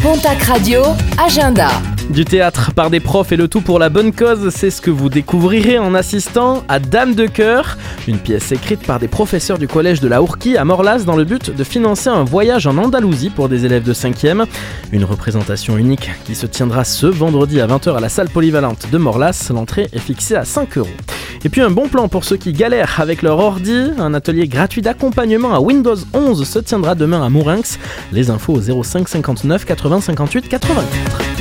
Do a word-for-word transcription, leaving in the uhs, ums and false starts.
Pontac Radio, agenda. Du théâtre par des profs et le tout pour la bonne cause, c'est ce que vous découvrirez en assistant à Dame de Cœur, une pièce écrite par des professeurs du collège de la Hourquie à Morlas dans le but de financer un voyage en Andalousie pour des élèves de cinquième. Une représentation unique qui se tiendra ce vendredi à vingt heures à la salle polyvalente de Morlas. L'entrée est fixée à cinq euros. Et puis un bon plan pour ceux qui galèrent avec leur ordi, un atelier gratuit d'accompagnement à Windows onze se tiendra demain à Mourinx. Les infos au zéro cinq cinquante-neuf quatre-vingts cinquante-huit quatre-vingt-quatre.